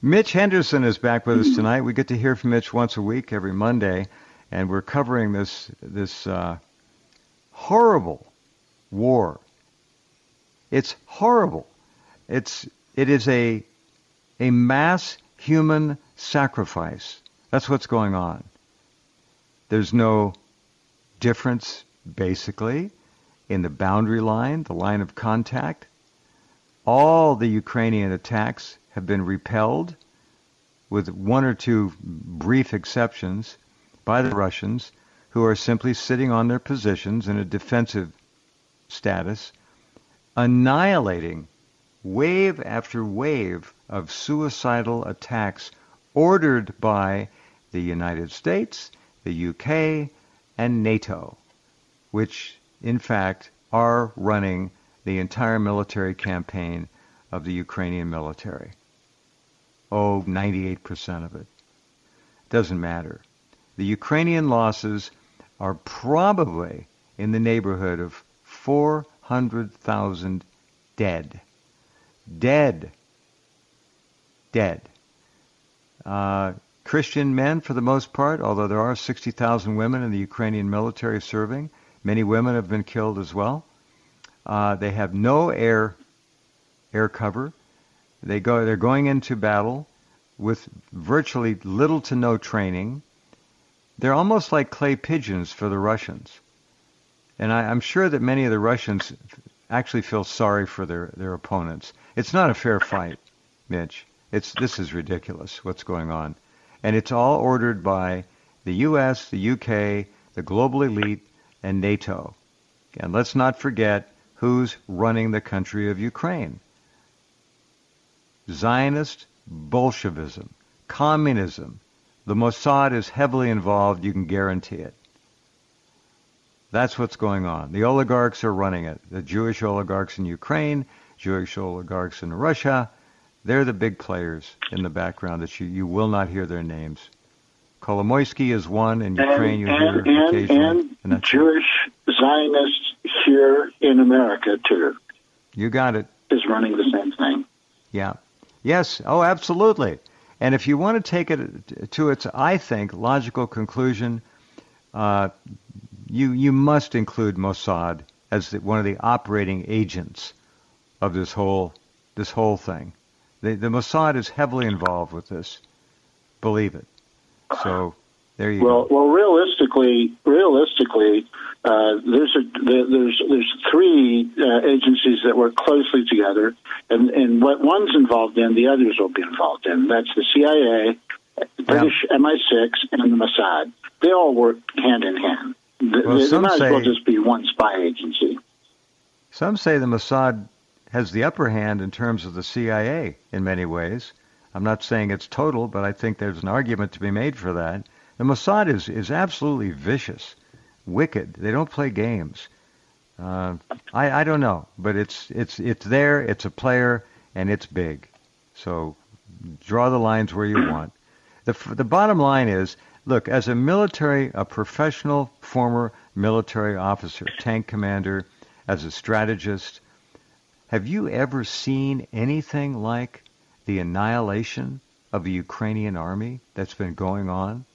Mitch Henderson is back with us tonight. We get to hear from Mitch once a week, every Monday, and we're covering this horrible war. It's horrible. It is a mass human sacrifice. That's what's going on. There's no difference, basically, in the boundary line, the line of contact. All the Ukrainian attacks have been repelled, with one or two brief exceptions, by the Russians, who are simply sitting on their positions in a defensive status, annihilating wave after wave of suicidal attacks ordered by the United States, the UK, and NATO, which, in fact, are running the entire military campaign of the Ukrainian military. 98% of it. Doesn't matter. The Ukrainian losses are probably in the neighborhood of 400,000 dead. Dead. Christian men, for the most part, although there are 60,000 women in the Ukrainian military serving. Many women have been killed as well. They have no air cover. They're going into battle with virtually little to no training. They're almost like clay pigeons for the Russians. And I'm sure that many of the Russians actually feel sorry for their opponents. It's not a fair fight, Mitch. This is ridiculous, what's going on. And it's all ordered by the U.S., the U.K., the global elite, and NATO. And let's not forget who's running the country of Ukraine. Zionist Bolshevism, communism. The Mossad is heavily involved, you can guarantee it. That's what's going on. The oligarchs are running it. The Jewish oligarchs in Ukraine, Jewish oligarchs in Russia, they're the big players in the background that you will not hear their names. Kolomoisky is one, in Ukraine you hear occasionally. And Jewish Zionists here in America, too. You got it. Is running the same thing. Yeah. Yes. Oh, absolutely. And if you want to take it to its, I think, logical conclusion, you must include Mossad as one of the operating agents of this whole thing. The Mossad is heavily involved with this. Believe it. So there you go. Well, realistically, there's three agencies that work closely together, and what one's involved in, the others will be involved in. That's the CIA, British MI6, and the Mossad. They all work hand in hand. There might as well just be one spy agency. Some say the Mossad has the upper hand in terms of the CIA in many ways. I'm not saying it's total, but I think there's an argument to be made for that. The Mossad is absolutely vicious, wicked. They don't play games. I don't know, but it's there. It's a player, and it's big. So draw the lines where you want. The bottom line is, look, as a professional former military officer, tank commander, as a strategist, have you ever seen anything like the annihilation of the Ukrainian army that's been going on?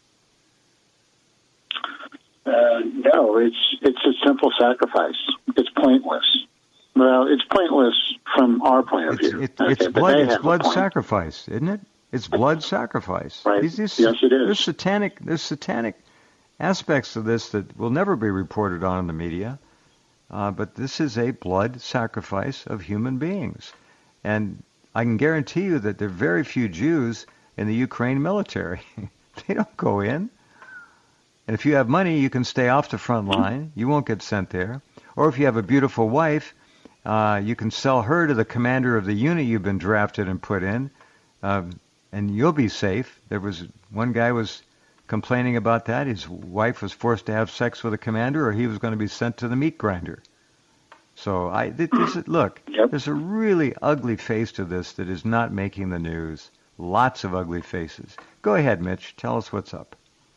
No, it's a simple sacrifice. It's pointless. Well, it's pointless from our point of view. It's blood sacrifice, isn't it? It's blood sacrifice. Right. Yes, it is. There's satanic aspects of this that will never be reported on in the media. But this is a blood sacrifice of human beings. And I can guarantee you that there are very few Jews in the Ukraine military. They don't go in. And if you have money, you can stay off the front line. You won't get sent there. Or if you have a beautiful wife, you can sell her to the commander of the unit you've been drafted and put in, and you'll be safe. One guy was complaining about that. His wife was forced to have sex with a commander, or he was going to be sent to the meat grinder. So look, there's a really ugly face to this that is not making the news. Lots of ugly faces. Go ahead, Mitch. Tell us what's up.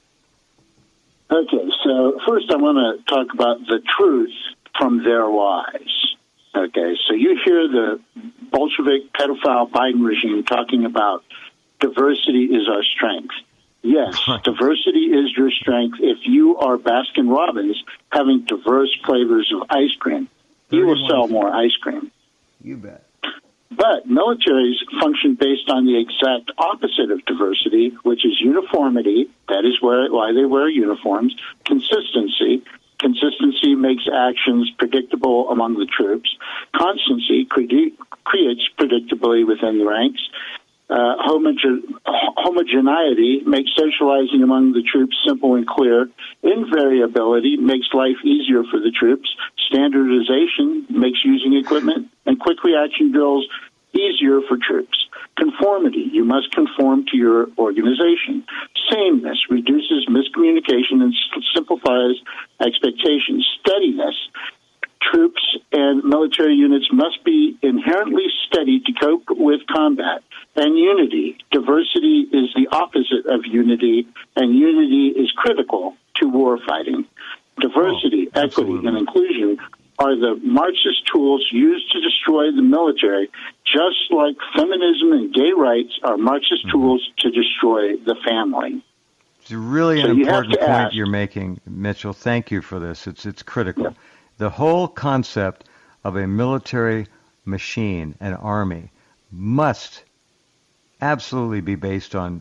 Okay, so first I want to talk about the truth from their lies. Okay, so you hear the Bolshevik pedophile Biden regime talking about diversity is our strength. Yes, diversity is your strength. If you are Baskin-Robbins having diverse flavors of ice cream, you will sell more ice cream. You bet. But militaries function based on the exact opposite of diversity, which is uniformity. That is why they wear uniforms. Consistency. Consistency makes actions predictable among the troops. Constancy creates predictability within the ranks. Homogeneity makes socializing among the troops simple and clear. Invariability makes life easier for the troops. Standardization makes using equipment and quick reaction drills easier for troops. Conformity, you must conform to your organization. Sameness reduces miscommunication and simplifies expectations. Steadiness, troops and military units must be inherently steady to cope with combat. And unity, diversity is the opposite of unity, and unity is critical to war fighting. Diversity, equity, and inclusion are the Marxist tools used to destroy the military, just like feminism and gay rights are Marxist tools to destroy the family. It's really an important point you're making, Mitchell. Thank you for this. It's critical. Yeah. The whole concept of a military machine, an army, must absolutely be based on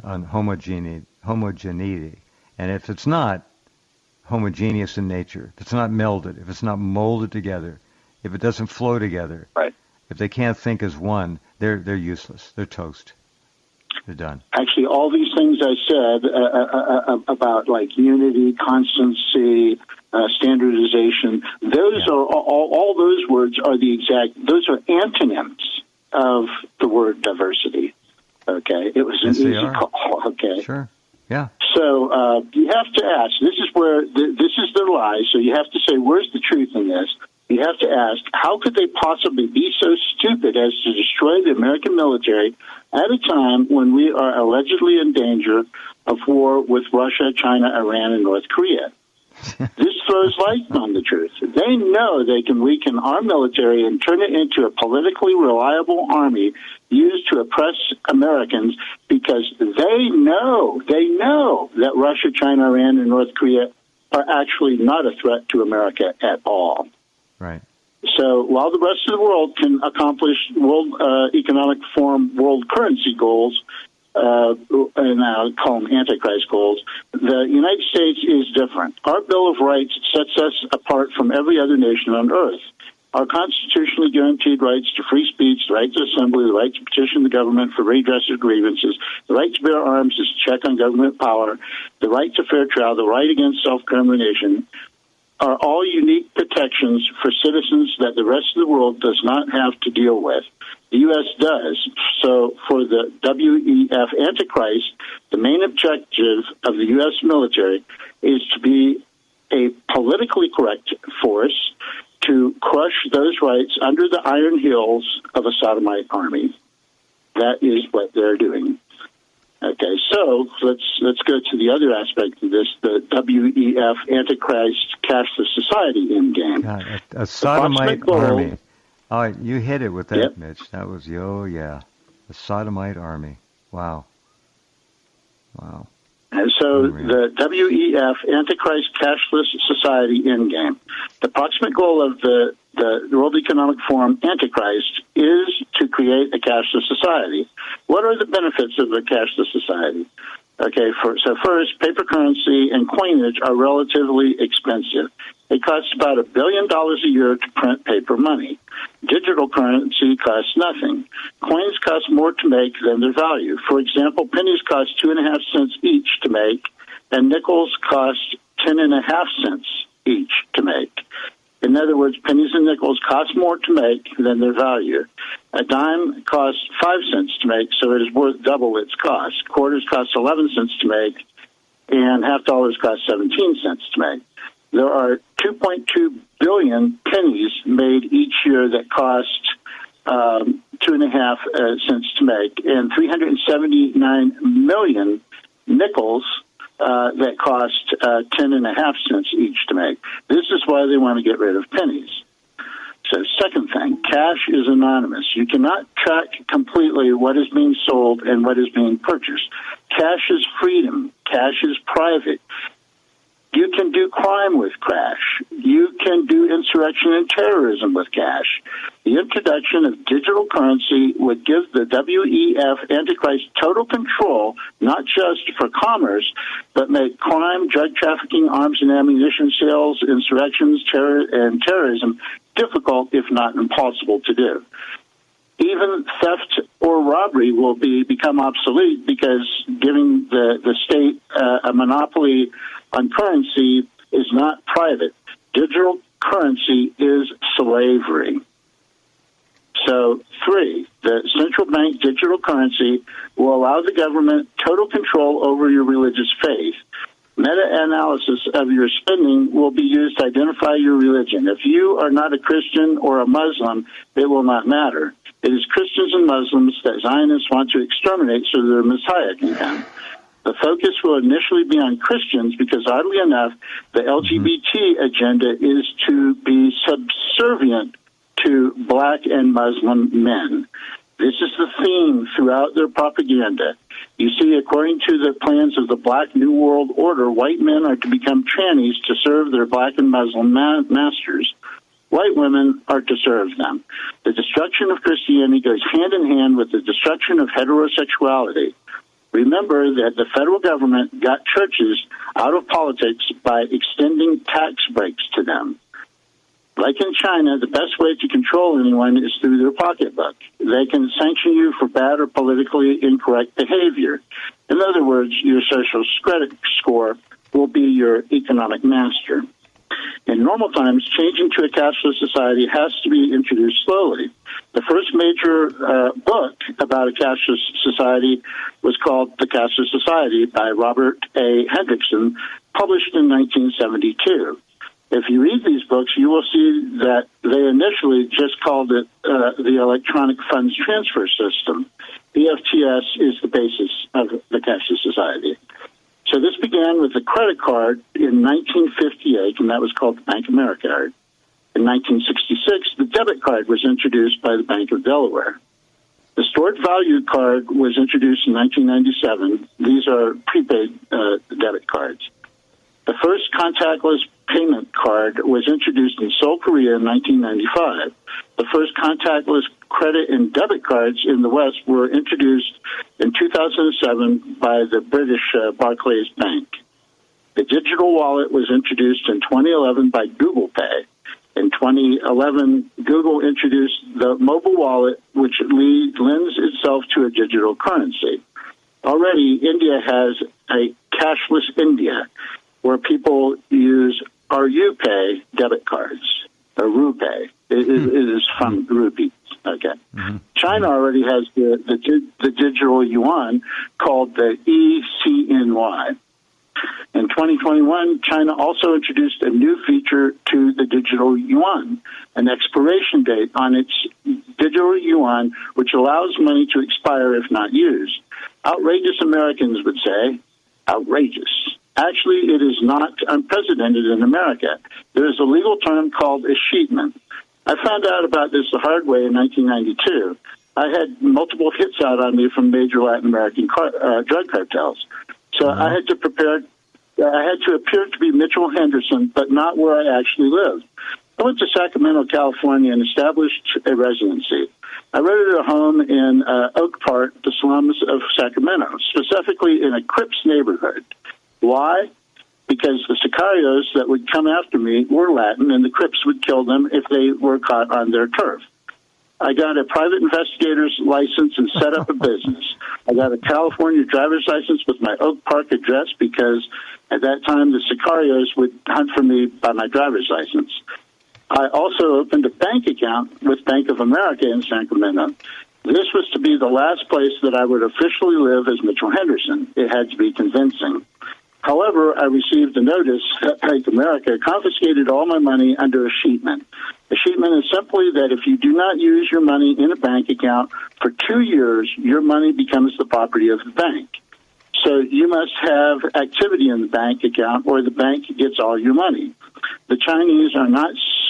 homogeneity. And if it's not homogeneous in nature, if it's not melded, if it's not molded together, if it doesn't flow together, right. If they can't think as one, they're useless. They're toast. They're done. Actually, all these things I said about like unity, constancy, standardization, those are all those words are those are antonyms of the word diversity. Okay, it was an easy call. Okay, sure, yeah. So you have to ask. This is where this is their lie. So you have to say, where's the truth in this? You have to ask, how could they possibly be so stupid as to destroy the American military at a time when we are allegedly in danger of war with Russia, China, Iran, and North Korea? This throws light on the truth. They know they can weaken our military and turn it into a politically reliable army used to oppress Americans because they know that Russia, China, Iran, and North Korea are actually not a threat to America at all. Right. So while the rest of the world can accomplish World Economic Forum world currency goals, and I call them Antichrist goals, the United States is different. Our Bill of Rights sets us apart from every other nation on earth. Our constitutionally guaranteed rights to free speech, the right to assembly, the right to petition the government for redress of grievances, the right to bear arms as a check on government power, the right to fair trial, the right against self-crimination, are all unique protections for citizens that the rest of the world does not have to deal with. The U.S. does. So for the WEF Antichrist, the main objective of the U.S. military is to be a politically correct force to crush those rights under the iron heels of a sodomite army. That is what they're doing. Okay, so let's go to the other aspect of this, the WEF Antichrist Cashless Society endgame. God, a sodomite army. Oh, you hit it with that, yep. Mitch. That was, the sodomite army. Wow. And so the WEF Antichrist Cashless Society endgame. The approximate goal of the World Economic Forum Antichrist is to create a cashless society. What are the benefits of a cashless society? Okay, so first, paper currency and coinage are relatively expensive. It costs about $1 billion a year to print paper money. Digital currency costs nothing. Coins cost more to make than their value. For example, pennies cost 2.5 cents each to make, and nickels cost 10.5 cents each to make. In other words, pennies and nickels cost more to make than their value. A dime costs 5 cents to make, so it is worth double its cost. Quarters cost 11 cents to make, and half dollars cost 17 cents to make. There are 2.2 billion pennies made each year that cost 2.5 cents to make, and 379 million nickels that cost 10.5 cents each to make. This is why they want to get rid of pennies. says. Second thing, cash is anonymous. You cannot track completely what is being sold and what is being purchased. Cash is freedom. Cash is private. You can do crime with cash. You can do insurrection and terrorism with cash. The introduction of digital currency would give the WEF Antichrist total control, not just for commerce, but make crime, drug trafficking, arms and ammunition sales, insurrections, and terrorism difficult, if not impossible, to do. Even theft or robbery will become obsolete because giving the state a monopoly on currency is not private. Digital currency is slavery. So, 3, the central bank digital currency will allow the government total control over your religious faith. Meta-analysis of your spending will be used to identify your religion. If you are not a Christian or a Muslim, it will not matter. It is Christians and Muslims that Zionists want to exterminate so their Messiah can come. The focus will initially be on Christians because, oddly enough, the LGBT agenda is to be subservient to black and Muslim men. This is the theme throughout their propaganda. You see, according to the plans of the Black New World Order, white men are to become trannies to serve their black and Muslim masters. White women are to serve them. The destruction of Christianity goes hand in hand with the destruction of heterosexuality. Remember that the federal government got churches out of politics by extending tax breaks to them. Like in China, the best way to control anyone is through their pocketbook. They can sanction you for bad or politically incorrect behavior. In other words, your social credit score will be your economic master. In normal times, changing to a cashless society has to be introduced slowly. The first major book about a cashless society was called The Cashless Society by Robert A. Hendrickson, published in 1972. If you read these books, you will see that they initially just called it the Electronic Funds Transfer System. EFTS is the basis of the cashless society. So this began with the credit card in 1958, and that was called the Bank of America card. In 1966, the debit card was introduced by the Bank of Delaware. The stored value card was introduced in 1997. These are prepaid debit cards. The first contactless payment card was introduced in Seoul, Korea in 1995. The first contactless credit and debit cards in the West were introduced in 2007 by the British Barclays Bank. The digital wallet was introduced in 2011 by Google Pay. In 2011, Google introduced the mobile wallet, which lends itself to a digital currency. Already, India has a cashless India, where people use RuPay debit cards, or RuPay. It is from rupees. Okay. Mm-hmm. China already has the digital yuan called the ECNY. In 2021, China also introduced a new feature to the digital yuan, an expiration date on its digital yuan, which allows money to expire if not used. Outrageous Americans would say, outrageous. Actually, it is not unprecedented in America. There is a legal term called escheatment. I found out about this the hard way in 1992. I had multiple hits out on me from major Latin American drug cartels. So I had to appear to be Mitchell Henderson, but not where I actually lived. I went to Sacramento, California, and established a residency. I rented a home in Oak Park, the slums of Sacramento, specifically in a Crips neighborhood. Why? Because the sicarios that would come after me were Latin, and the Crips would kill them if they were caught on their turf. I got a private investigator's license and set up a business. I got a California driver's license with my Oak Park address because at that time the sicarios would hunt for me by my driver's license. I also opened a bank account with Bank of America in Sacramento. This was to be the last place that I would officially live as Mitchell Henderson. It had to be convincing. However, I received a notice that Bank of America confiscated all my money under escheatment. Escheatment is simply that if you do not use your money in a bank account for 2 years, your money becomes the property of the bank. So you must have activity in the bank account or the bank gets all your money. The Chinese are not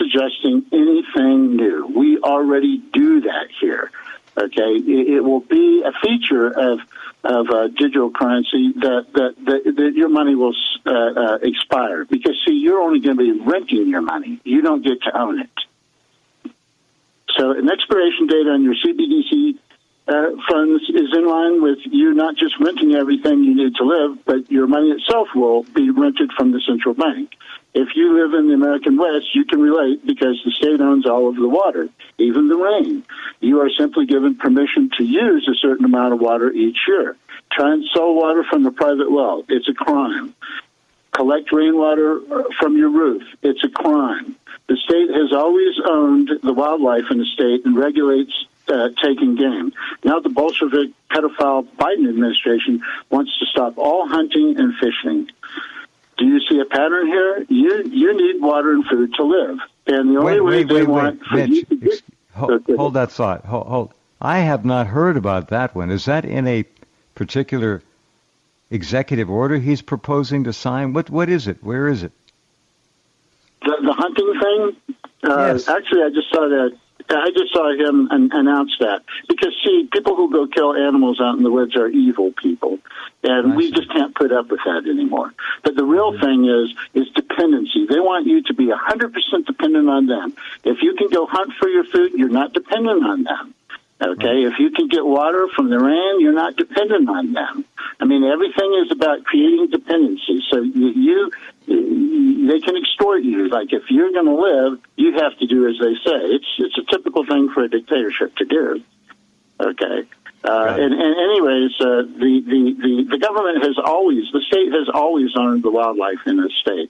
suggesting anything new. We already do that here. Okay, it will be a feature of digital currency that your money will expire, because see, you're only going to be renting your money. You don't get to own it. So an expiration date on your CBDC funds is in line with you not just renting everything you need to live, but your money itself will be rented from the central bank. If you live in the American West, you can relate because the state owns all of the water, even the rain. You are simply given permission to use a certain amount of water each year. Try and sell water from a private well. It's a crime. Collect rainwater from your roof. It's a crime. The state has always owned the wildlife in the state and regulates taking game. Now the Bolshevik pedophile Biden administration wants to stop all hunting and fishing. Do you see a pattern here? You need water and food to live. And the only way they want for you to get... Hold that thought. Hold. I have not heard about that one. Is that in a particular executive order he's proposing to sign? What is it? Where is it? The hunting thing? Yes. Actually, I just saw him announce that. Because, see, people who go kill animals out in the woods are evil people. And we just can't put up with that anymore. But the real thing is dependency. They want you to be 100% dependent on them. If you can go hunt for your food, you're not dependent on them. Okay? If you can get water from the rain, you're not dependent on them. I mean, everything is about creating dependency. So they can extort you. Like, if you're going to live, you have to do as they say. It's a typical thing for a dictatorship to do. Okay? And anyways, the government the state has always owned the wildlife in the state.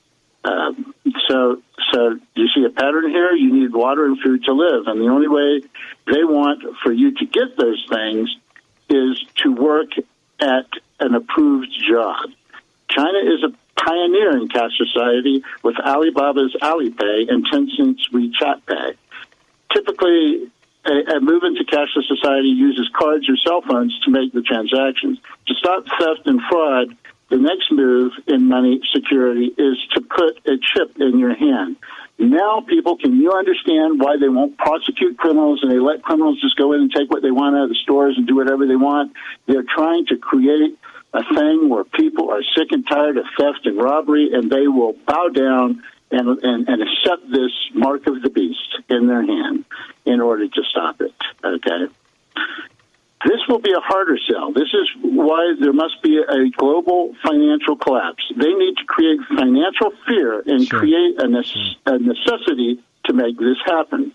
So you see a pattern here. You need water and food to live, and the only way they want for you to get those things is to work at an approved job. China is a pioneer in cash society with Alibaba's Alipay and Tencent's WeChat Pay. Typically, a move into cashless society uses cards or cell phones to make the transactions. To stop theft and fraud, the next move in money security is to put a chip in your hand. Now, people, can you understand why they won't prosecute criminals and they let criminals just go in and take what they want out of the stores and do whatever they want? They're trying to create a thing where people are sick and tired of theft and robbery, and they will bow down and accept this mark of the beast in their hand in order to stop it. Okay? This will be a harder sell. This is why there must be a global financial collapse. They need to create financial fear and create a necessity to make this happen.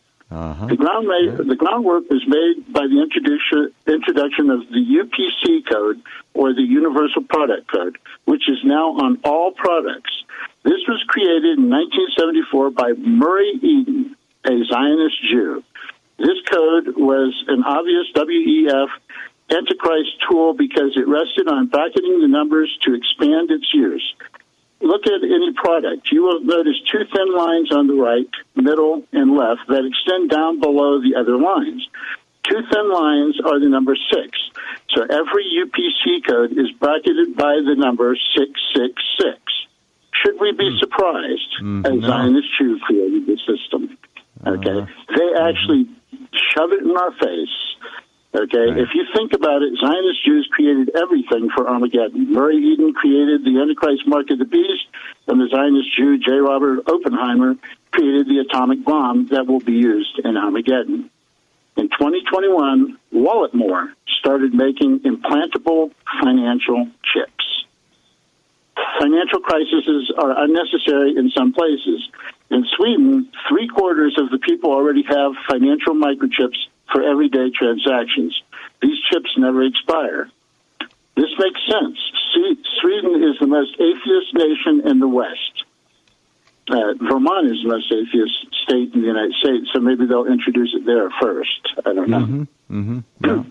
The groundwork was made by the introduction of the UPC code, or the Universal Product Code, which is now on all products. This was created in 1974 by Murray Eden, a Zionist Jew. This code was an obvious WEF Antichrist tool because it rested on bracketing the numbers to expand its use. Look at any product. You will notice two thin lines on the right, middle, and left that extend down below the other lines. Two thin lines are the number 6. So every UPC code is bracketed by the number 666. Should we be surprised? A Zionist Jew created the system. Okay? They actually shove it in our face. Okay, if you think about it, Zionist Jews created everything for Armageddon. Murray Eden created the Antichrist mark of the beast, and the Zionist Jew J. Robert Oppenheimer created the atomic bomb that will be used in Armageddon. In 2021, Walletmore started making implantable financial chips. Financial crises are unnecessary in some places. In Sweden, 3/4 of the people already have financial microchips for everyday transactions. These chips never expire. This makes sense. Sweden is the most atheist nation in the West. Vermont is the most atheist state in the United States, so maybe they'll introduce it there first. I don't know. Yeah.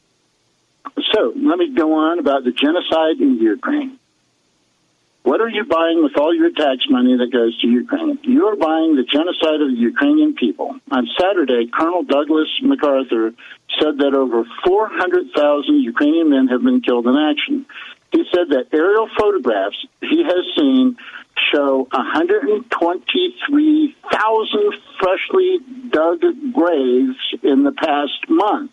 So let me go on about the genocide in Ukraine. What are you buying with all your tax money that goes to Ukraine? You are buying the genocide of the Ukrainian people. On Saturday, Colonel Douglas MacArthur said that over 400,000 Ukrainian men have been killed in action. He said that aerial photographs he has seen show 123,000 123,000 freshly dug graves in the past month.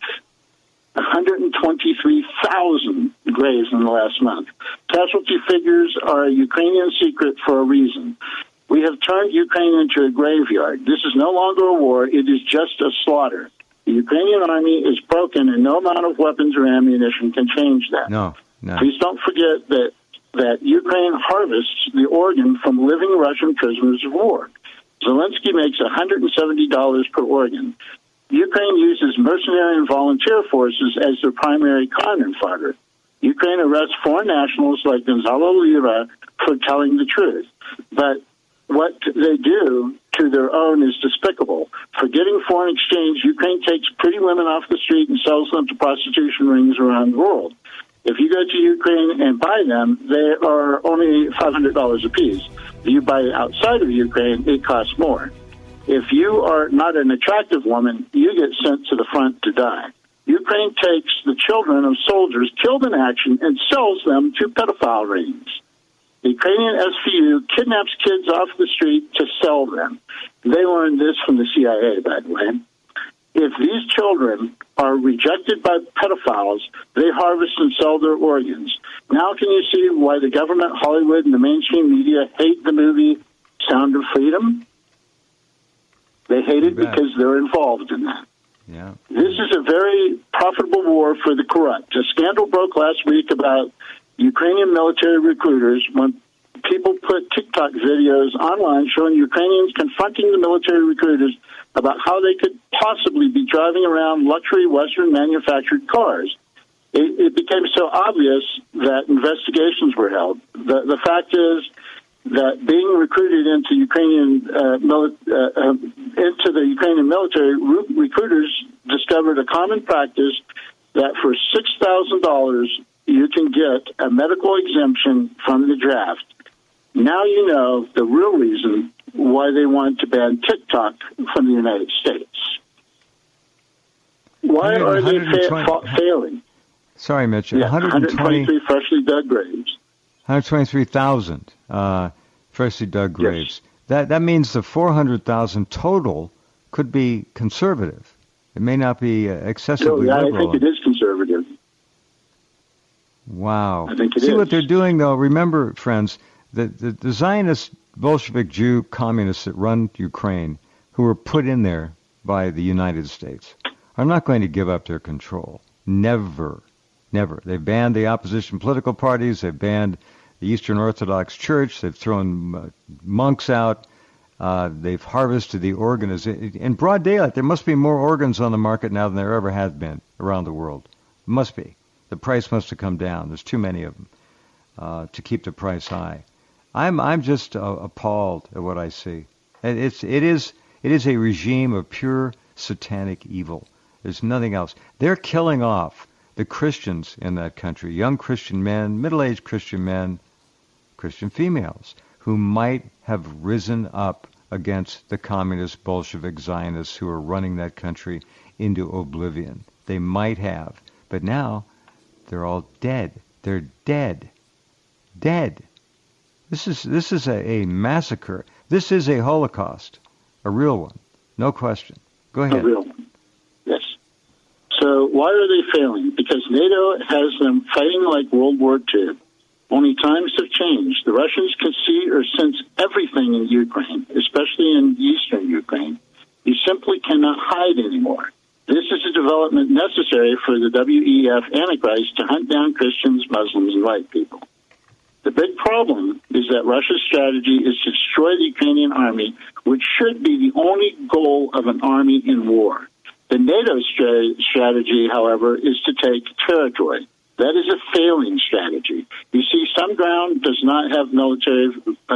123,000 graves in the last month. Casualty figures are a Ukrainian secret for a reason. We have turned Ukraine into a graveyard. This is no longer a war. It is just a slaughter. The Ukrainian army is broken, and no amount of weapons or ammunition can change that. No. Please don't forget that Ukraine harvests the organ from living Russian prisoners of war. Zelensky makes $170 per organ. Ukraine uses mercenary and volunteer forces as their primary cannon fodder. Ukraine arrests foreign nationals like Gonzalo Lira for telling the truth. But what they do to their own is despicable. Forgetting foreign exchange, Ukraine takes pretty women off the street and sells them to prostitution rings around the world. If you go to Ukraine and buy them, they are only $500 a piece. If you buy outside of Ukraine, it costs more. If you are not an attractive woman, you get sent to the front to die. Ukraine takes the children of soldiers killed in action and sells them to pedophile rings. The Ukrainian SVU kidnaps kids off the street to sell them. They learned this from the CIA, by the way. If these children are rejected by pedophiles, they harvest and sell their organs. Now can you see why the government, Hollywood, and the mainstream media hate the movie Sound of Freedom? They hate it because they're involved in that. Yeah. This is a very profitable war for the corrupt. A scandal broke last week about Ukrainian military recruiters when people put TikTok videos online showing Ukrainians confronting the military recruiters about how they could possibly be driving around luxury Western manufactured cars. It became so obvious that investigations were held. The fact is that being recruited into into the Ukrainian military, recruiters discovered a common practice that for $6,000 you can get a medical exemption from the draft. Now you know the real reason why they want to ban TikTok from the United States. Why are they failing? Sorry, Mitch. Yeah, 123 freshly dug graves. 123,000 freshly dug graves. Yes. That means the 400,000 total could be conservative. It may not be excessively liberal. I think it is conservative. Wow. I think it See is. what they're doing, though. Remember, friends, the Zionist, Bolshevik, Jew communists that run Ukraine, who were put in there by the United States, are not going to give up their control. Never. Never. They've banned the opposition political parties. They've banned the Eastern Orthodox Church. They've thrown monks out. They've harvested the organs. In broad daylight, there must be more organs on the market now than there ever has been around the world. Must be. The price must have come down. There's too many of them to keep the price high. I'm just appalled at what I see. It is a regime of pure satanic evil. There's nothing else. They're killing off the Christians in that country, young Christian men, middle-aged Christian men, Christian females, who might have risen up against the communist Bolshevik Zionists who are running that country into oblivion. They might have. But now they're all dead. They're dead. Dead. This is a massacre. This is a Holocaust. A real one. No question. Go ahead. A real one. Yes. So why are they failing? Because NATO has them fighting like World War II. Only times have changed. The Russians can see or sense everything in Ukraine, especially in eastern Ukraine. You simply cannot hide anymore. This is a development necessary for the WEF Antichrist to hunt down Christians, Muslims, and white people. The big problem is that Russia's strategy is to destroy the Ukrainian army, which should be the only goal of an army in war. The NATO strategy, however, is to take territory. That is a failing strategy. You see, some ground does have military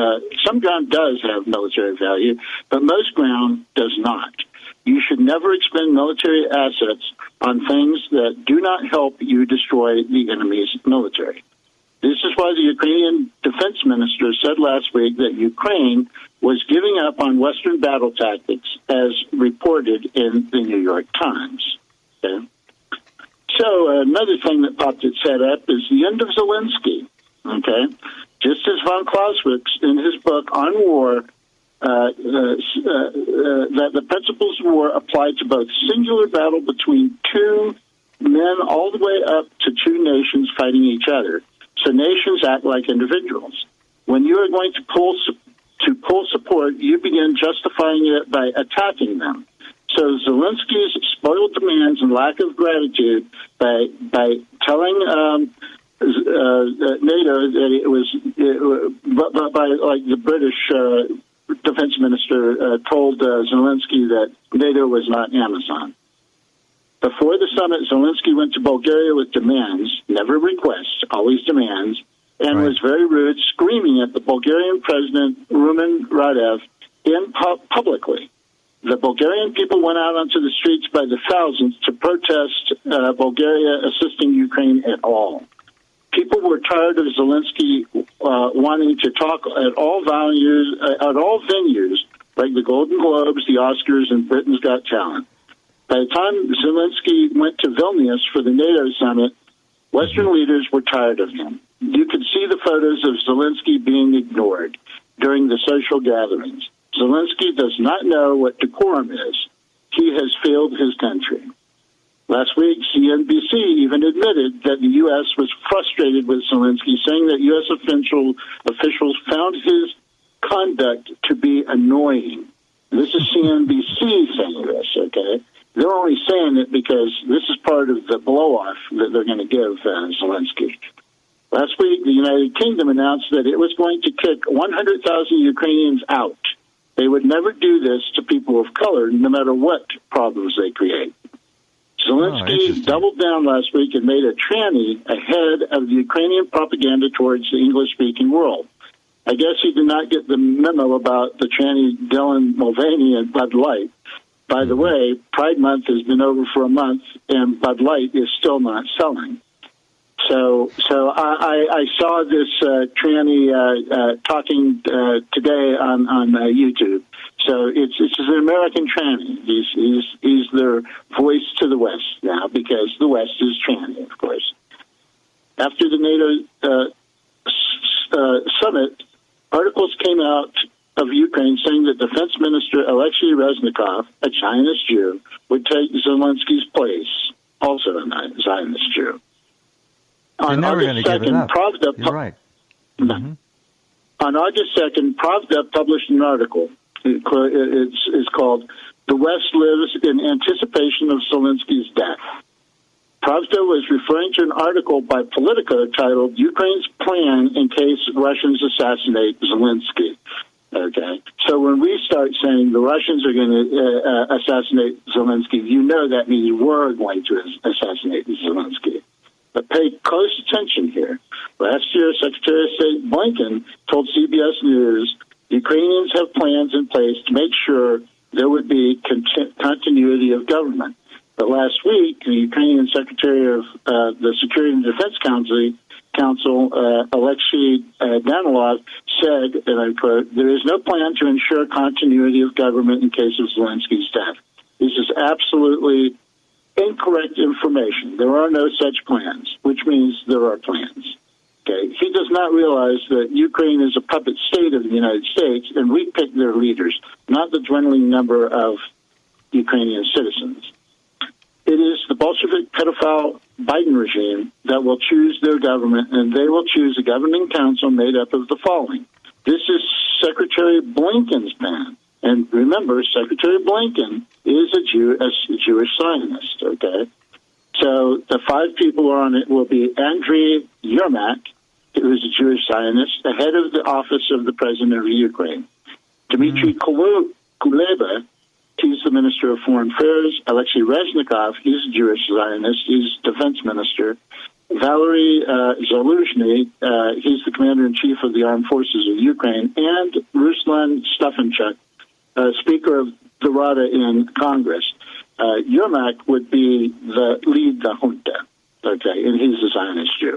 value, but most ground does not. You should never expend military assets on things that do not help you destroy the enemy's military. This is why the Ukrainian defense minister said last week that Ukraine was giving up on Western battle tactics, as reported in the New York Times. Okay? So another thing that popped its head up is the end of Zelensky. Okay, just as von Clausewitz in his book on war that the principles of war apply to both singular battle between two men all the way up to two nations fighting each other. So nations act like individuals. When you are going to pull support, you begin justifying it by attacking them. So Zelensky's spoiled demands and lack of gratitude by telling NATO that it was by like the British defense minister told Zelensky that NATO was not Amazon. Before the summit, Zelensky went to Bulgaria with demands, never requests, always demands, and was very rude, screaming at the Bulgarian president, Rumen Radev, publicly. The Bulgarian people went out onto the streets by the thousands to protest Bulgaria assisting Ukraine at all. People were tired of Zelensky wanting to talk at all venues, like the Golden Globes, the Oscars, and Britain's Got Talent. By the time Zelensky went to Vilnius for the NATO summit, Western leaders were tired of him. You could see the photos of Zelensky being ignored during the social gatherings. Zelensky does not know what decorum is. He has failed his country. Last week, CNBC even admitted that the U.S. was frustrated with Zelensky, saying that U.S. officials found his conduct to be annoying. This is CNBC saying this, okay? They're only saying it because this is part of the blow-off that they're going to give Zelensky. Last week, the United Kingdom announced that it was going to kick 100,000 Ukrainians out. They would never do this to people of color, no matter what problems they create. Zelensky doubled down last week and made a tranny ahead of the Ukrainian propaganda towards the English-speaking world. I guess he did not get the memo about the tranny Dylan Mulvaney and Bud Light. By the way, Pride Month has been over for a month, and Bud Light is still not selling. So I saw this tranny talking today on YouTube. So it's an American tranny. He's their voice to the West now because the West is tranny, of course. After the NATO summit, articles came out of Ukraine saying that Defense Minister Alexei Reznikov, a Zionist Jew, would take Zelensky's place, also a Zionist Jew. They're never going to give it up. You're right. On August 2nd, Pravda published an article. It's called "The West Lives in Anticipation of Zelensky's Death." Pravda was referring to an article by Politico titled "Ukraine's Plan in Case Russians Assassinate Zelensky." Okay, so when we start saying the Russians are going to assassinate Zelensky, you know that means we're going to assassinate Zelensky. But pay close attention here. Last year, Secretary of State Blinken told CBS News Ukrainians have plans in place to make sure there would be continuity of government. But last week, the Ukrainian Secretary of the Security and Defense Council, Alexei Danilov, said, and I quote, "There is no plan to ensure continuity of government in case of Zelensky's death." This is absolutely incorrect information. There are no such plans, which means there are plans. Okay, he does not realize that Ukraine is a puppet state of the United States, and we pick their leaders, not the dwindling number of Ukrainian citizens. It is the Bolshevik pedophile Biden regime that will choose their government, and they will choose a governing council made up of the following. This is Secretary Blinken's plan. And remember, Secretary Blinken is a Jewish Zionist, okay? So the 5 people on it will be Andriy Yermak, who is a Jewish Zionist, the head of the office of the president of Ukraine. Dmitry Kuleba, he's the Minister of Foreign Affairs. Alexei Reznikov, he's a Jewish Zionist. He's defense minister. Valery Zaluzhny, he's the commander-in-chief of the armed forces of Ukraine. And Ruslan Stefanchuk, Speaker of the Rada in Congress. Yermak would be lead the junta, okay, and he's a Zionist Jew.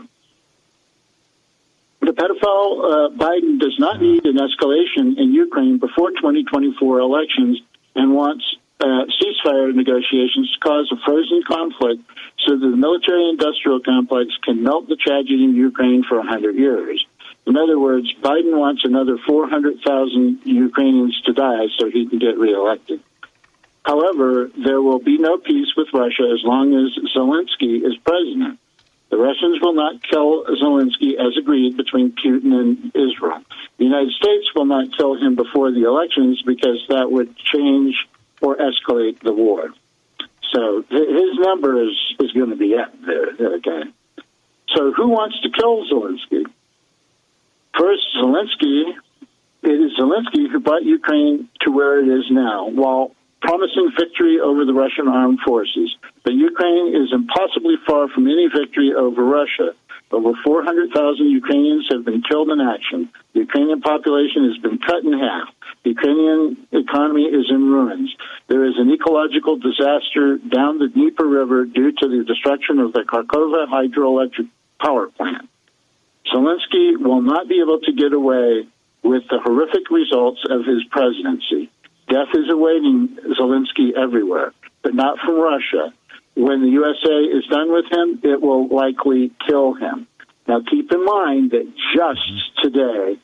The pedophile Biden does not need an escalation in Ukraine before 2024 elections and wants ceasefire negotiations to cause a frozen conflict so that the military-industrial complex can melt the tragedy in Ukraine for 100 years. In other words, Biden wants another 400,000 Ukrainians to die so he can get reelected. However, there will be no peace with Russia as long as Zelensky is president. The Russians will not kill Zelensky as agreed between Putin and Israel. The United States will not kill him before the elections because that would change or escalate the war. So his number is going to be up there, okay? So who wants to kill Zelensky? First, it is Zelensky who brought Ukraine to where it is now, while promising victory over the Russian armed forces. But Ukraine is impossibly far from any victory over Russia. Over 400,000 Ukrainians have been killed in action. The Ukrainian population has been cut in half. The Ukrainian economy is in ruins. There is an ecological disaster down the Dnieper River due to the destruction of the Kharkova hydroelectric power plant. Zelensky will not be able to get away with the horrific results of his presidency. Death is awaiting Zelensky everywhere, but not from Russia. When the USA is done with him, it will likely kill him. Now, keep in mind that just today,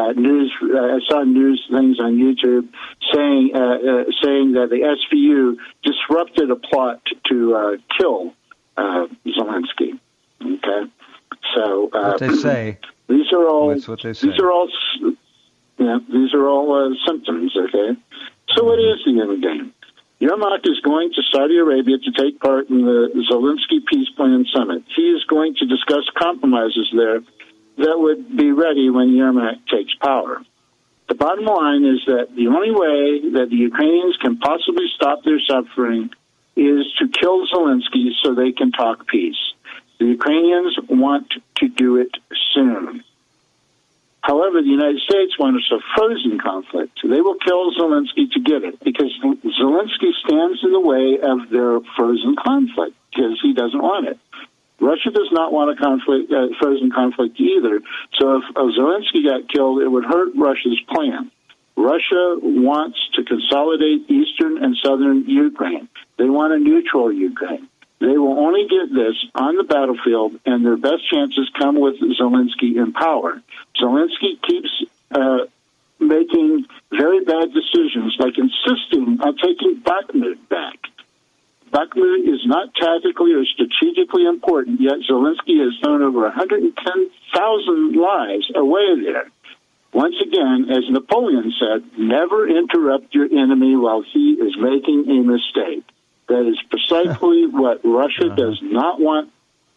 I saw news things on YouTube saying that the SVU disrupted a plot to kill Zelensky. Okay, so what they say. These are all. That's what they say. These are all. Yeah, these are all symptoms. Okay, so what is the end game? Yermak is going to Saudi Arabia to take part in the Zelensky Peace Plan Summit. He is going to discuss compromises there that would be ready when Yermak takes power. The bottom line is that the only way that the Ukrainians can possibly stop their suffering is to kill Zelensky so they can talk peace. The Ukrainians want to do it soon. However, the United States wants a frozen conflict. They will kill Zelensky to get it because Zelensky stands in the way of their frozen conflict because he doesn't want it. Russia does not want a frozen conflict either. So if Zelensky got killed, it would hurt Russia's plan. Russia wants to consolidate eastern and southern Ukraine. They want a neutral Ukraine. They will only get this on the battlefield, and their best chances come with Zelensky in power. Zelensky keeps making very bad decisions, like insisting on taking Bakhmut back. Bakhmut is not tactically or strategically important, yet Zelensky has thrown over 110,000 lives away there. Once again, as Napoleon said, never interrupt your enemy while he is making a mistake. That is precisely what Russia does not want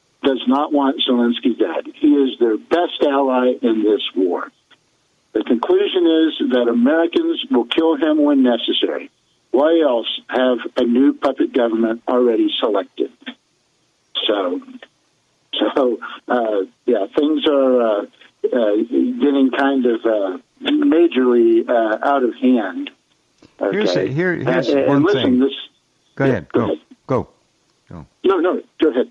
Zelensky dead. He is their best ally in this war. The conclusion is that Americans will kill him when necessary. Why else have a new puppet government already selected? So, things are getting kind of majorly out of hand. Okay. Here's one thing. Go ahead. Go. No, go ahead.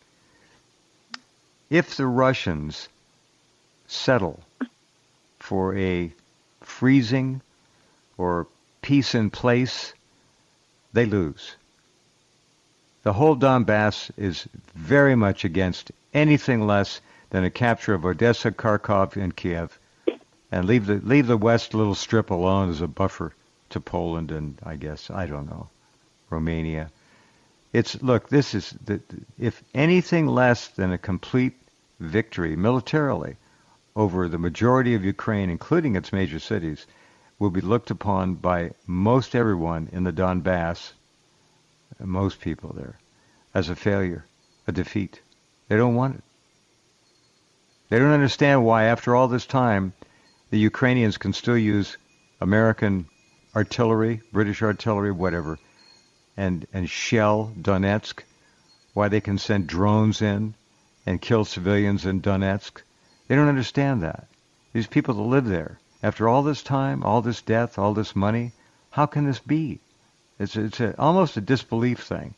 If the Russians settle for a freezing or peace in place, they lose. The whole Donbass is very much against anything less than a capture of Odessa, Kharkov, and Kiev, and leave the West little strip alone as a buffer to Poland and I don't know, Romania. This is if anything less than a complete victory militarily over the majority of Ukraine, including its major cities, will be looked upon by most everyone in the Donbass, most people there, as a failure, a defeat. They don't want it. They don't understand why, after all this time, the Ukrainians can still use American artillery, British artillery, whatever, and shell Donetsk, why they can send drones in and kill civilians in Donetsk. They don't understand that. These people that live there, after all this time, all this death, all this money, how can this be? It's almost a disbelief thing.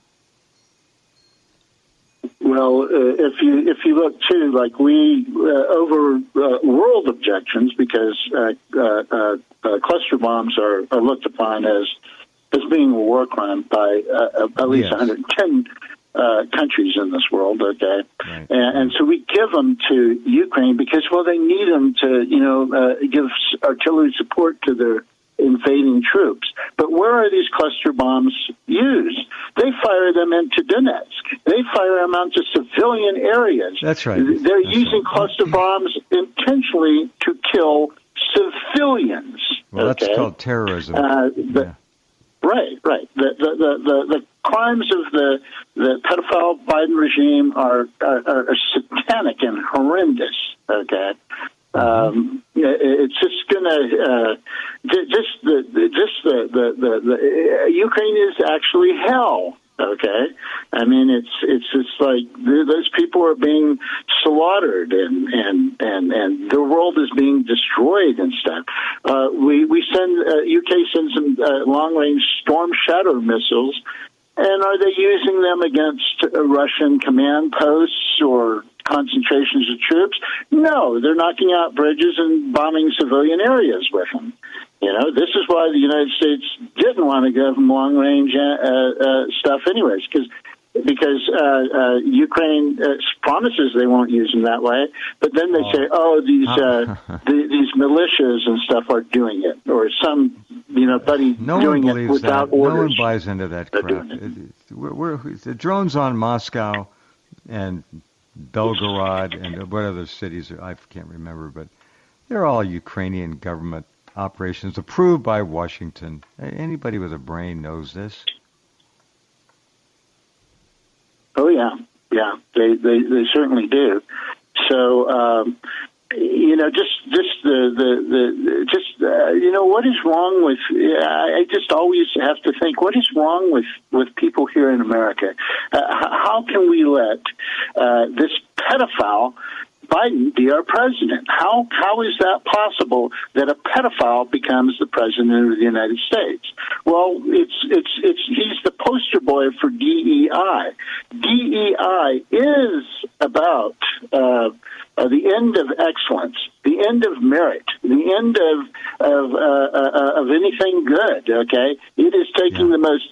Well, if you look too, like we over world objections, because cluster bombs are looked upon as being a war crime by at least 110 countries in this world, okay? Right. And so we give them to Ukraine because, well, they need them to, give artillery support to their invading troops. But where are these cluster bombs used? They fire them into Donetsk. They fire them onto civilian areas. That's right. They're using cluster bombs intentionally to kill civilians. Well, okay? that's called terrorism. Yeah. Right. The crimes of the pedophile Biden regime are satanic and horrendous. Okay. It's just gonna the Ukraine is actually hell. Okay, I mean it's just like those people are being slaughtered and the world is being destroyed and stuff. We send UK sends some long range Storm Shadow missiles, and are they using them against Russian command posts or concentrations of troops? No, they're knocking out bridges and bombing civilian areas with them. This is why the United States didn't want to give them long-range stuff anyways, because Ukraine promises they won't use them that way, but then they say, these militias and stuff are doing it, or some buddy doing it without orders. No one buys into that crap. The drones on Moscow and Belgorod and what other cities, I can't remember, but they're all Ukrainian government operations approved by Washington. Anybody with a brain knows this. Oh yeah, they certainly do. So what is wrong with? I just always have to think, what is wrong with people here in America? How can we let this pedophile Biden be our president? How is that possible that a pedophile becomes the president of the United States? Well, he's the poster boy for DEI. DEI is about the end of excellence, the end of merit, the end of anything good. Okay, it is taking the most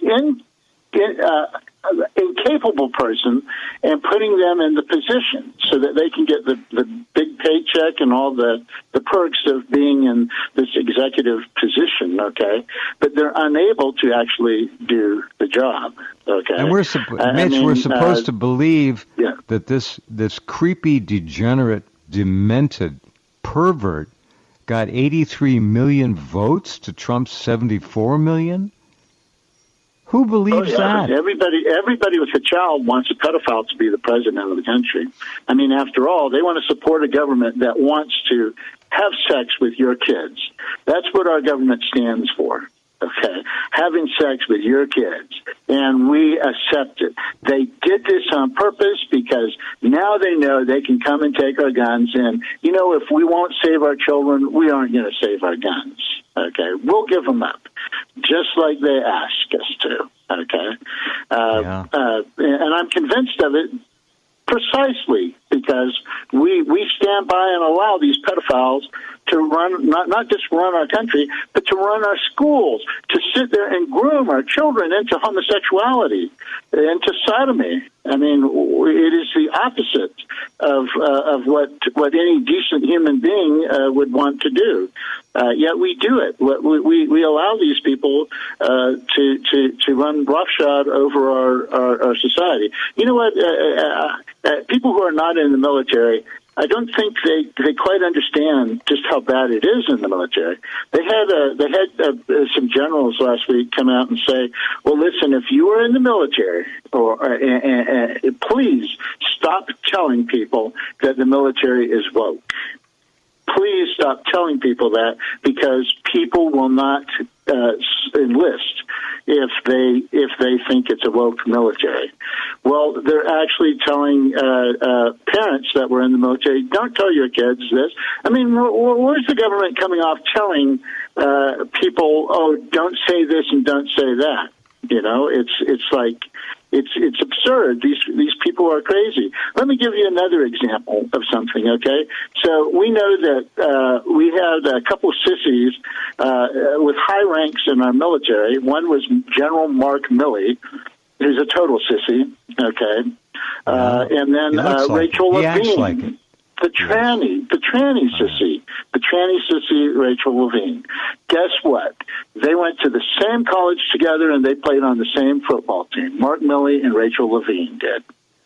incapable person and putting them in the position so that they can get the big paycheck and all the perks of being in this executive position, okay? But they're unable to actually do the job, okay? And we're supposed to believe that this creepy, degenerate, demented pervert got 83 million votes to Trump's 74 million? Who believes that? Everybody with a child wants a pedophile to be the president of the country. I mean, after all, they want to support a government that wants to have sex with your kids. That's what our government stands for. Okay, having sex with your kids, and we accept it. They did this on purpose because now they know they can come and take our guns, and if we won't save our children, we aren't going to save our guns. Okay, we'll give them up, just like they ask us to. Okay, and I'm convinced of it precisely because we stand by and allow these pedophiles to run, not just run our country, but to run our schools, to sit there and groom our children into homosexuality, into sodomy. I mean, it is the opposite of what any decent human being would want to do. Yet we do it. We allow these people to run roughshod over our society. You know what? People who are not in the military, I don't think they quite understand just how bad it is in the military. They had some generals last week come out and say, "Well, listen, if you are in the military, please stop telling people that the military is woke. Please stop telling people that because people will not enlist if they think it's a woke military." Well, they're actually telling parents that were in the military, don't tell your kids this. I mean, where's the government coming off telling people, oh, don't say this and don't say that? It's like it's absurd. These people are crazy. Let me give you another example of something, okay? So we know that we had a couple sissies with high ranks in our military. One was General Mark Milley, who's a total sissy, Okay, and then Rachel Levine. He acts like it. The tranny sissy Rachel Levine. Guess what? They went to the same college together and they played on the same football team. Mark Milley and Rachel Levine did.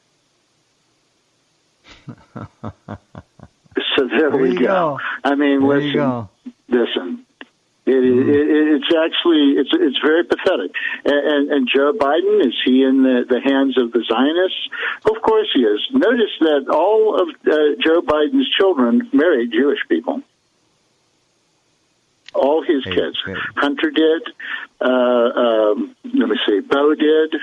So there we go. I mean, listen. It's actually it's very pathetic. And Joe Biden, is he in the hands of the Zionists? Of course he is. Notice that all of Joe Biden's children married Jewish people. All his kids. Hunter did. Let me see. Beau did.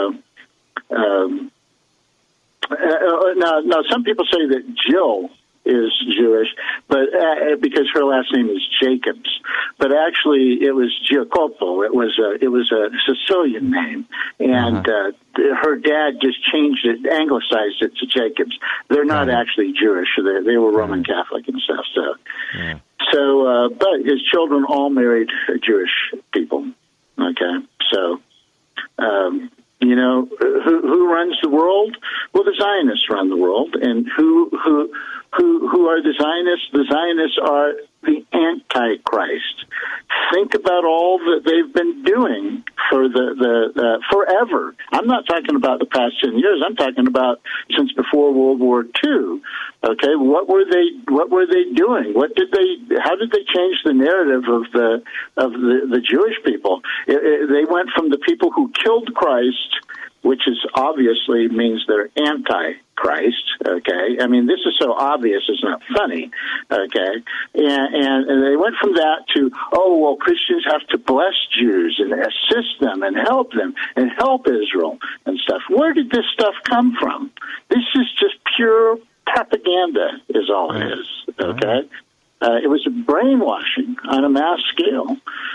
Now, some people say that Jill is Jewish, but because her last name is Jacobs, but actually it was Giacopo. It was a Sicilian name, and her dad just changed it, anglicized it to Jacobs. They're not actually Jewish. They were Roman Catholic and stuff. So, but his children all married Jewish people. Okay, so. You know, who runs the world? Well, the Zionists run the world, and who are the Zionists? The Zionists are the Antichrist. Think about all that they've been doing for the forever. I'm not talking about the past 10 years. I'm talking about since before World War II. Okay, what were they doing? How did they change the narrative of the Jewish people? They went from the people who killed Christ, which is obviously means they're anti-Christ, okay? I mean, this is so obvious, it's not funny, okay? And they went from that to, Christians have to bless Jews and assist them and help Israel and stuff. Where did this stuff come from? This is just pure propaganda is all it is, okay? It was a brainwashing on a mass scale.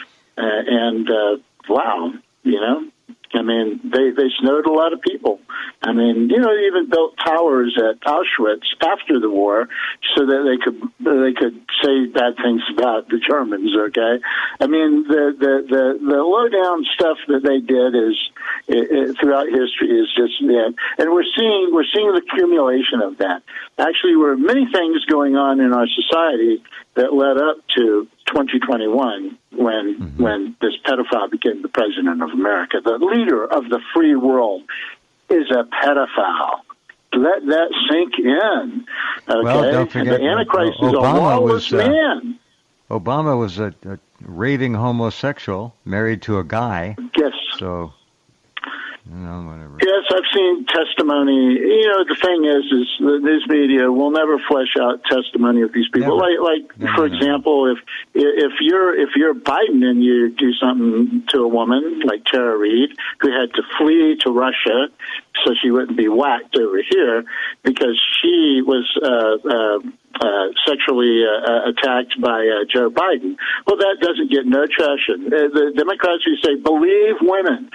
Wow, you know? I mean, they snowed a lot of people. I mean, you know, they even built towers at Auschwitz after the war so that they could say bad things about the Germans. Okay, I mean, the low down stuff that they did is throughout history is just and we're seeing the accumulation of that. Actually, there were many things going on in our society that led up to 2021 when this pedophile became the president of America. The leader of the free world is a pedophile. Let that sink in. Okay? Well, don't forget, the Antichrist is a lawless man. Obama was a raving homosexual married to a guy. Yes. So, you know, whatever. Yes, I've seen testimony. You know, the thing is the news media will never flesh out testimony of these people. Never. For example, if you're Biden and you do something to a woman like Tara Reid, who had to flee to Russia so she wouldn't be whacked over here because she was sexually attacked by Joe Biden. Well, that doesn't get no traction. The Democrats who say believe women,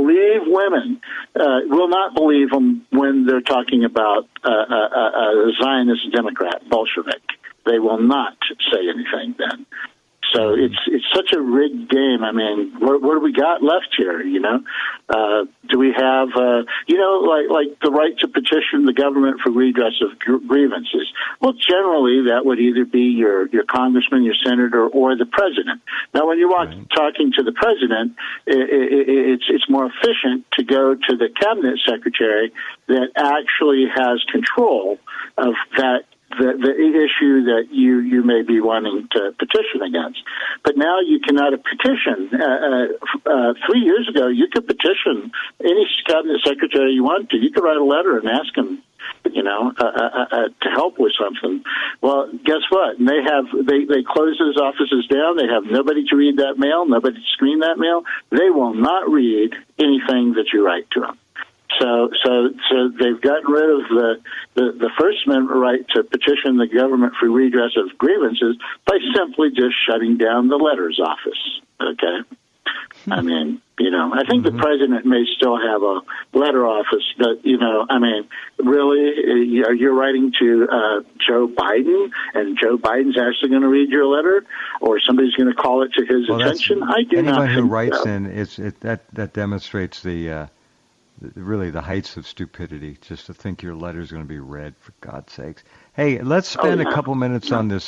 will not believe them when they're talking about a Zionist Democrat, Bolshevik. They will not say anything then. So it's such a rigged game. I mean, what do we got left here? You know, do we have like the right to petition the government for redress of grievances? Well, generally that would either be your congressman, your senator, or the president. Now, when you're talking to the president, it's more efficient to go to the cabinet secretary that actually has control of that. The issue that you may be wanting to petition against. But now you cannot petition. 3 years ago, you could petition any cabinet secretary you want to. You could write a letter and ask him, to help with something. Well, guess what? And they close those offices down. They have nobody to read that mail, nobody to screen that mail. They will not read anything that you write to them. So they've gotten rid of the First Amendment right to petition the government for redress of grievances by simply just shutting down the letters office. Okay, I mean, I think the president may still have a letter office, but I mean, really, you're writing to Joe Biden, and Joe Biden's actually going to read your letter, or somebody's going to call it to his attention? I do not think so. Anyone who writes in, that demonstrates the really the heights of stupidity, just to think your letter's going to be read, for God's sakes. Hey, let's spend a couple minutes on this.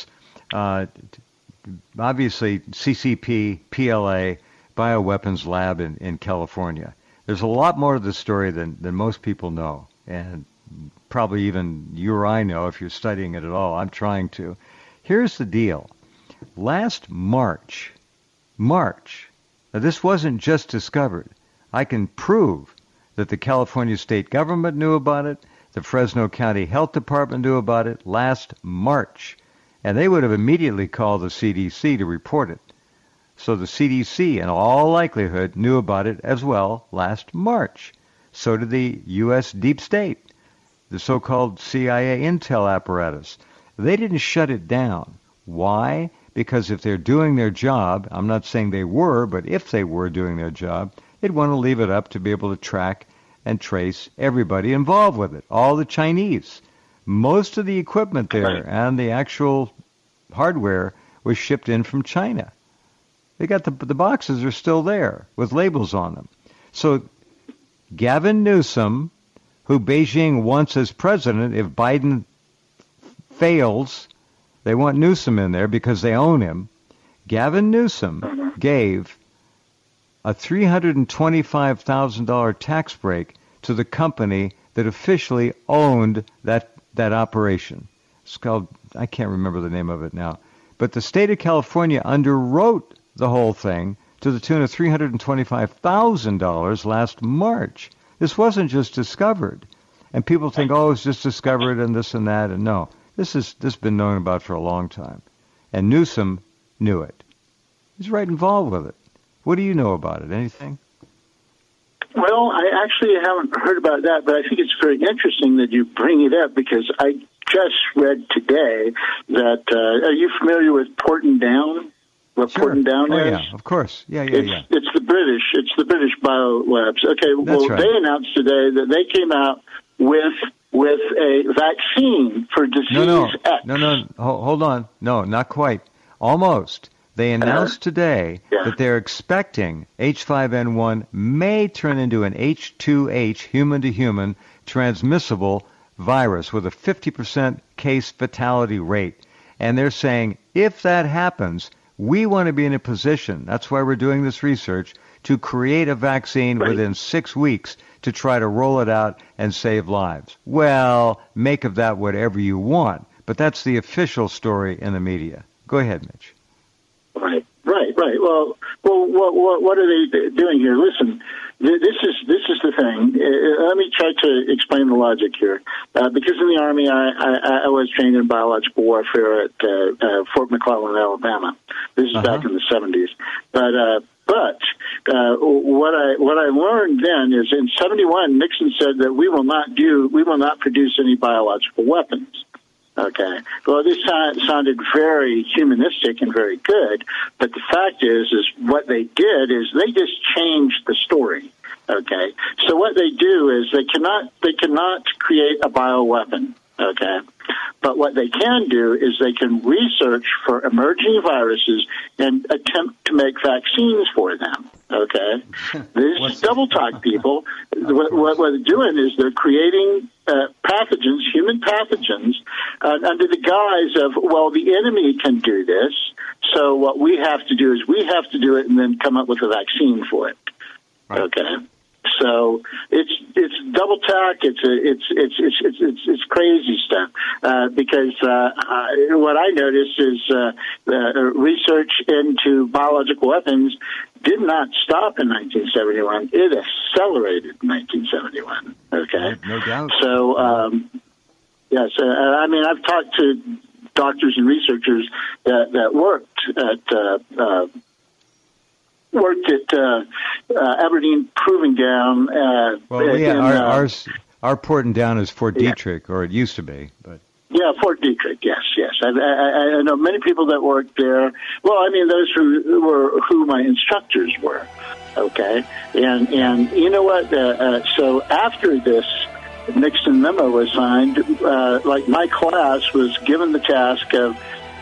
Obviously, CCP, PLA, bioweapons lab in California. There's a lot more to the story than most people know, and probably even you or I know if you're studying it at all. I'm trying to. Here's the deal. Last March, now this wasn't just discovered. I can prove that the California state government knew about it, the Fresno County Health Department knew about it last March, and they would have immediately called the CDC to report it. So the CDC, in all likelihood, knew about it as well last March. So did the U.S. deep state, the so-called CIA intel apparatus. They didn't shut it down. Why? Because if they're doing their job, I'm not saying they were, but if they were doing their job, they'd want to leave it up to be able to track and trace everybody involved with it, all the Chinese. Most of the equipment there and the actual hardware was shipped in from China. They got the boxes are still there with labels on them. So Gavin Newsom, who Beijing wants as president, if Biden fails, they want Newsom in there because they own him. Gavin Newsom gave a $325,000 tax break to the company that officially owned that operation. It's called, I can't remember the name of it now, but the state of California underwrote the whole thing to the tune of $325,000 last March. This wasn't just discovered. And people think, oh, it's just discovered and this and that. And no, this has been known about for a long time. And Newsom knew it. He's right involved with it. What do you know about it? Anything? Well, I actually haven't heard about that, but I think it's very interesting that you bring it up because I just read today that, are you familiar with Porton Down? What Sure. Porton Down is? Yeah, of course. Yeah. It's the British. It's the British biolabs. Okay, well, right. They announced today that they came out with a vaccine for disease X. No. Hold on. No, not quite. Almost. They announced today that they're expecting H5N1 may turn into an H2H, human-to-human, transmissible virus with a 50% case fatality rate. And they're saying if that happens, we want to be in a position, that's why we're doing this research, to create a vaccine within 6 weeks to try to roll it out and save lives. Well, make of that whatever you want, but that's the official story in the media. Go ahead, Mitch. Right. Well, what are they doing here? Listen, this is the thing. Let me try to explain the logic here. Because in the Army, I was trained in biological warfare at Fort McClellan, Alabama. This is back in the 70s. But what I learned then is in 71, Nixon said that we will not produce any biological weapons. Okay. Well, this sounded very humanistic and very good, but the fact is what they did is they just changed the story. Okay. So what they do is they cannot create a bioweapon. Okay. But what they can do is they can research for emerging viruses and attempt to make vaccines for them. Okay. This is double talk, people. What they're doing is they're creating pathogens, human pathogens, under the guise of, well, the enemy can do this, so what we have to do is we have to do it and then come up with a vaccine for it. Right. Okay. So it's double talk. It's crazy stuff because what I noticed is research into biological weapons did not stop in 1971. It accelerated in 1971. Okay, no doubt. So yes, I mean I've talked to doctors and researchers that worked at Aberdeen Proving Ground. Our Porton Down is Fort Detrick, or it used to be, but. Yeah, Fort Detrick. Yes. I know many people that worked there. Well, I mean, those who my instructors were. Okay, and you know what? So after this Nixon memo was signed, like my class was given the task of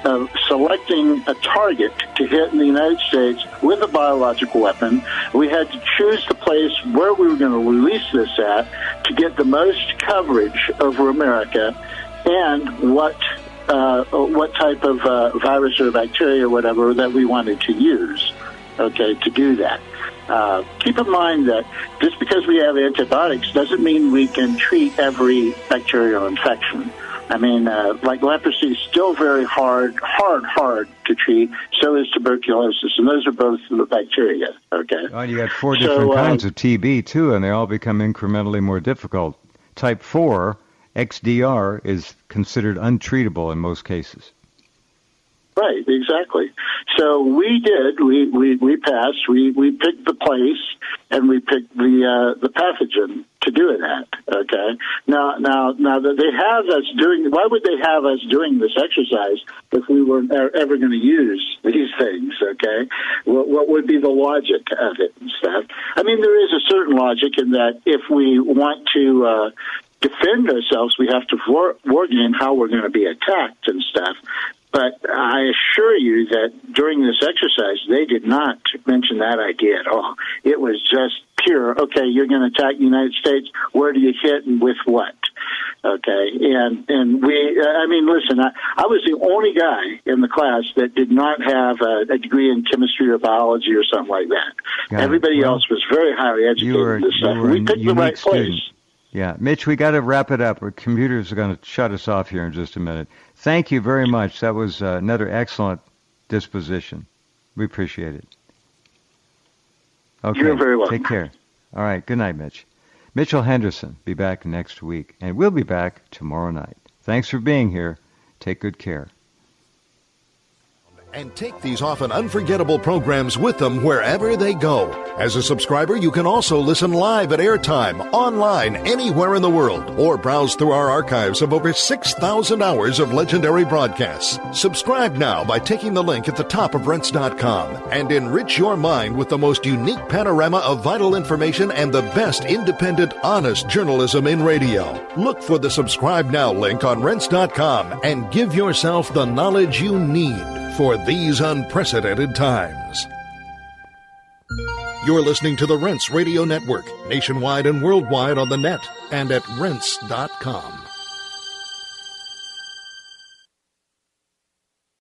of selecting a target to hit in the United States with a biological weapon. We had to choose the place where we were going to release this at to get the most coverage over America, and what type of virus or bacteria or whatever that we wanted to use, okay, to do that. Keep in mind that just because we have antibiotics doesn't mean we can treat every bacterial infection. I mean, like leprosy is still very hard to treat. So is tuberculosis, and those are both the bacteria, okay? Oh, you got 4 different kinds of TB, too, and they all become incrementally more difficult. Type 4, XDR, is considered untreatable in most cases. Right, exactly. So we did. We passed. We picked the place, and we picked the pathogen to do it at. Okay. Now that they have us doing, why would they have us doing this exercise if we weren't ever going to use these things? Okay. What would be the logic of it and stuff? I mean, there is a certain logic in that if we want to defend ourselves, we have to war game how we're going to be attacked and stuff. But I assure you that during this exercise, they did not mention that idea at all. It was just pure, okay, you're going to attack the United States. Where do you hit and with what? Okay, and we, I mean, listen, I was the only guy in the class that did not have a degree in chemistry or biology or something like that. Everybody else was very highly educated in this stuff. We picked the right place. Yeah, Mitch, we got to wrap it up. Our computers are going to shut us off here in just a minute. Thank you very much. That was another excellent disposition. We appreciate it. Okay, you're very welcome. Take care. All right, good night, Mitch. Mitchell Henderson, be back next week, and we'll be back tomorrow night. Thanks for being here. Take good care. And take these often unforgettable programs with them wherever they go. As a subscriber, you can also listen live at airtime, online, anywhere in the world, or browse through our archives of over 6,000 hours of legendary broadcasts. Subscribe now by taking the link at the top of Rense.com and enrich your mind with the most unique panorama of vital information and the best independent, honest journalism in radio. Look for the Subscribe Now link on Rense.com and give yourself the knowledge you need for these unprecedented times. You're listening to the Rense Radio Network, nationwide and worldwide on the net and at Rense.com.